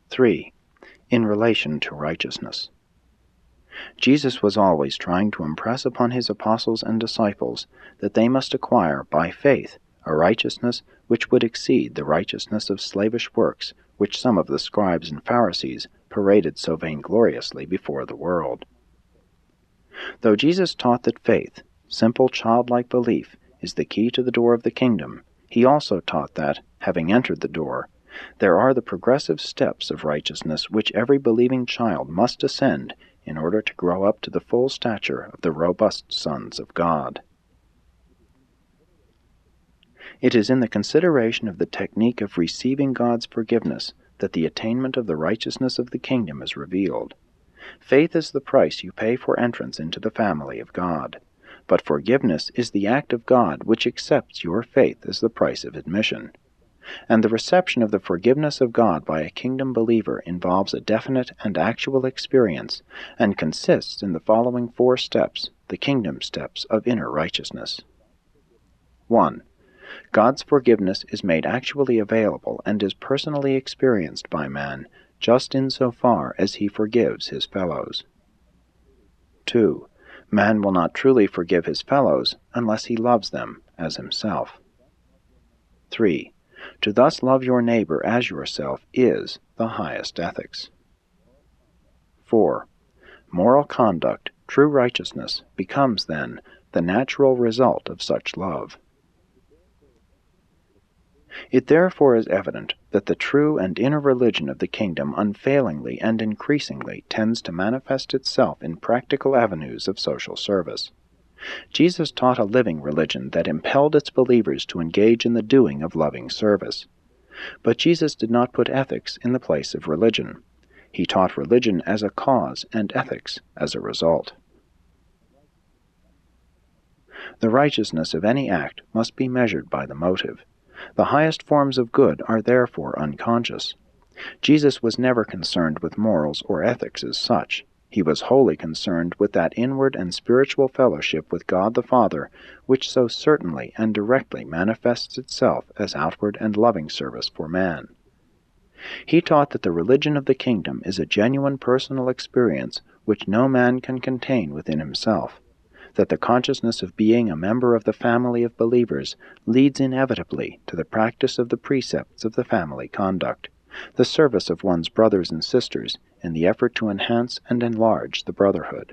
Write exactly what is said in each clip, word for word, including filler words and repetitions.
three. In relation to righteousness. Jesus was always trying to impress upon his apostles and disciples that they must acquire, by faith, a righteousness which would exceed the righteousness of slavish works which some of the scribes and Pharisees paraded so vaingloriously before the world. Though Jesus taught that faith, simple childlike belief, is the key to the door of the kingdom, he also taught that, having entered the door, there are the progressive steps of righteousness which every believing child must ascend in order to grow up to the full stature of the robust sons of God. It is in the consideration of the technique of receiving God's forgiveness that the attainment of the righteousness of the kingdom is revealed. Faith is the price you pay for entrance into the family of God, but forgiveness is the act of God which accepts your faith as the price of admission. And the reception of the forgiveness of God by a kingdom believer involves a definite and actual experience, and consists in the following four steps, the kingdom steps of inner righteousness. one. God's forgiveness is made actually available and is personally experienced by man, just in so far as he forgives his fellows. two. Man will not truly forgive his fellows unless he loves them as himself. three. To thus love your neighbor as yourself is the highest ethics. four. Moral conduct, true righteousness, becomes then the natural result of such love. It therefore is evident that the true and inner religion of the kingdom unfailingly and increasingly tends to manifest itself in practical avenues of social service. Jesus taught a living religion that impelled its believers to engage in the doing of loving service. But Jesus did not put ethics in the place of religion. He taught religion as a cause and ethics as a result. The righteousness of any act must be measured by the motive. The highest forms of good are therefore unconscious. Jesus was never concerned with morals or ethics as such. He was wholly concerned with that inward and spiritual fellowship with God the Father, which so certainly and directly manifests itself as outward and loving service for man. He taught that the religion of the kingdom is a genuine personal experience which no man can contain within himself, that the consciousness of being a member of the family of believers leads inevitably to the practice of the precepts of the family conduct, the service of one's brothers and sisters in the effort to enhance and enlarge the brotherhood.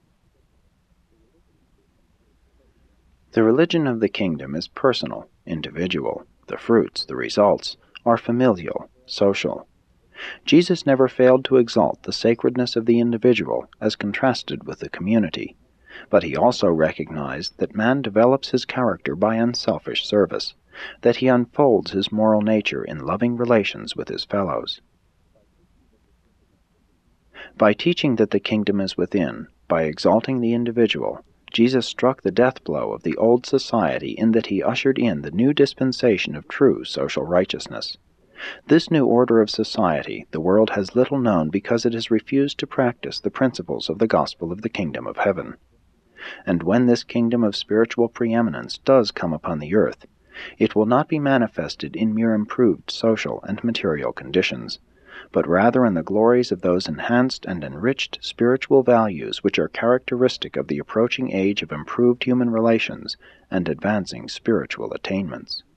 The religion of the kingdom is personal, individual. The fruits, the results, are familial, social. Jesus never failed to exalt the sacredness of the individual as contrasted with the community, but he also recognized that man develops his character by unselfish service, that he unfolds his moral nature in loving relations with his fellows. By teaching that the kingdom is within, by exalting the individual, Jesus struck the death blow of the old society in that he ushered in the new dispensation of true social righteousness. This new order of society the world has little known because it has refused to practice the principles of the gospel of the kingdom of heaven. And when this kingdom of spiritual preeminence does come upon the earth, it will not be manifested in mere improved social and material conditions, but rather in the glories of those enhanced and enriched spiritual values which are characteristic of the approaching age of improved human relations and advancing spiritual attainments.